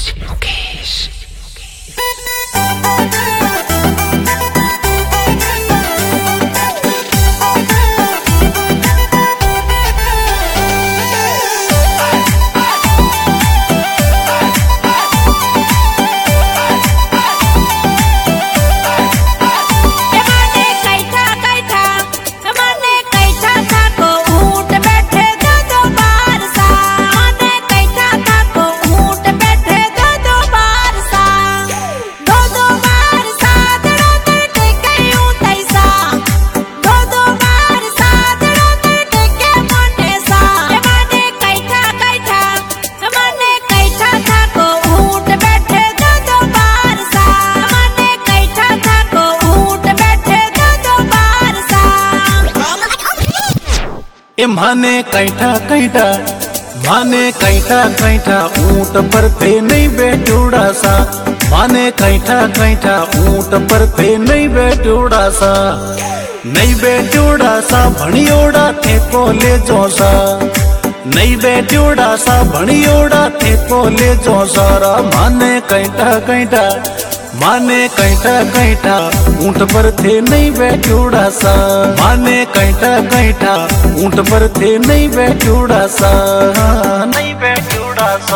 माने कैठा कैठा माने कैठा कैठा ऊंट पर थे नहीं बैठूड़ा सा। माने कैठा कैठा ऊंट पर थे नहीं बैठूड़ा सा। नहीं बैठूड़ा सा भणियोड़ा थे को ले जो सा। नहीं बैठूड़ा सा भणियोड़ा थे को ले जो सारा। माने कैठा कैठा माने कैठा कैठा ऊंट पर थे नहीं बैठूड़ा सा। माने कैठा कैठा ऊंट पर थे नहीं बैठूड़ा सा। नहीं बैठूड़ा सा।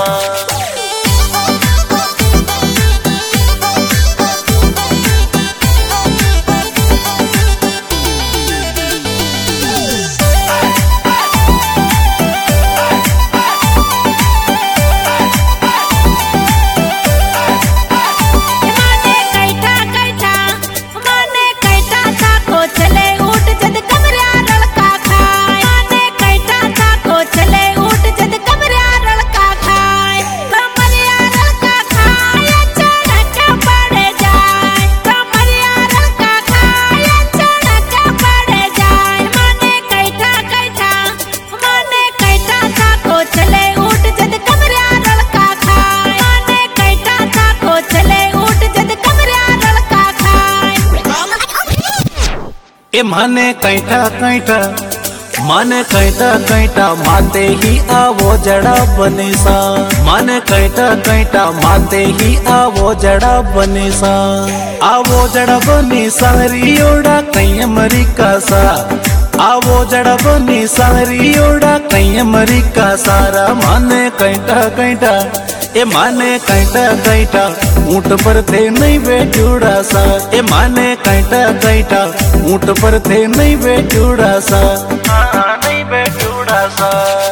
माने कैठा कैठा माने कैठा कैठा माते ही आवो जड़ा बने सा। माने कैठा कैठा माते ही आवो जड़ा बने सा। आवो जड़ा बने सारियोड़ा कई अमेरिका सा। आवो जड़ा बने सारियोड़ा कई अमेरिका सारा। माने कैठा कैठा माने कैठा कैठा ऊंट पर थे नहीं बैठूड़ा सा। माने कैठा कैठा ऊंट पर थे नहीं बैठूड़ा सा। नहीं बैठूड़ा सा।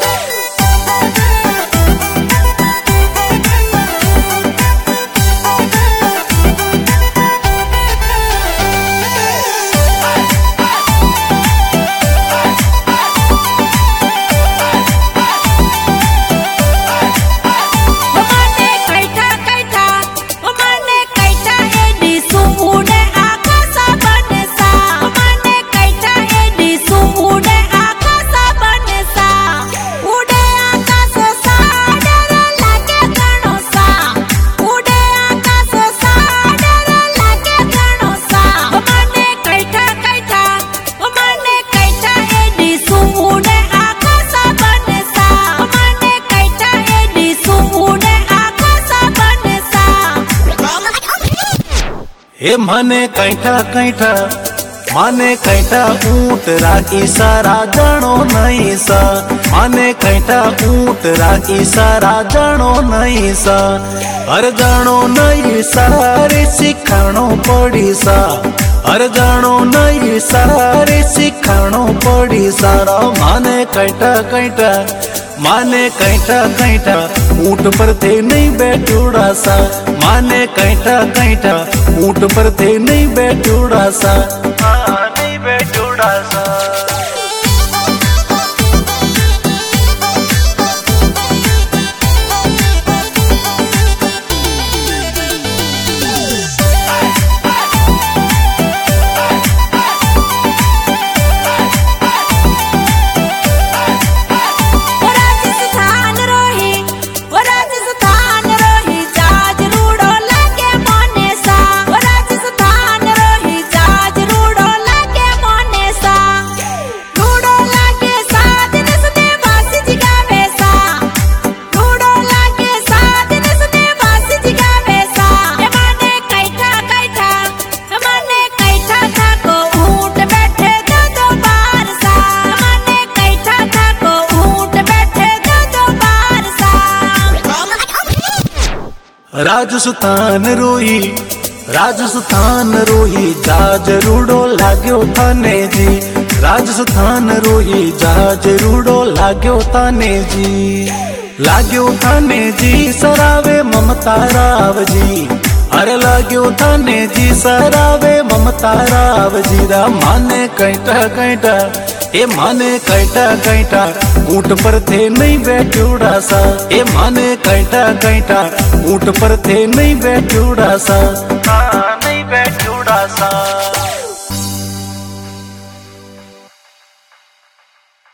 माने कैठा कैठा माने कैठा ऊंट रा इशारा जानो नहीं सा। माने कैठा ऊंट रा इशारा जानो नहीं सा। हर जानो नहीं सारे सिखानो पड़ी सा। हर जानो नहीं सारे सिखानो पड़ी सारा। माने कैठा कैठा माने कैठा कैठा ऊंट पर थे नहीं बैठूड़ा सा। माने कैठा कैठा ऊंट पर थे नहीं बैठूड़ा सा। नहीं बैठूड़ा सा। राजस्थान रोही जा जरूडो लाग्यो थाने जी। राजस्थान रोही जा जरूडो लाग्यो थाने जी। लाग्यो थाने जी सरावे ममता राव जी। अरे लाग्यो थाने जी सरावे ममता राव जी। रा माने कैटा कैटा ए माने कैटा कैटा ऊंट पर थे नहीं बैठूड़ा सा। ए माने कैटा कैटा ऊंट पर थे नहीं बैठूड़ा सा। नहीं बैठूड़ा सा।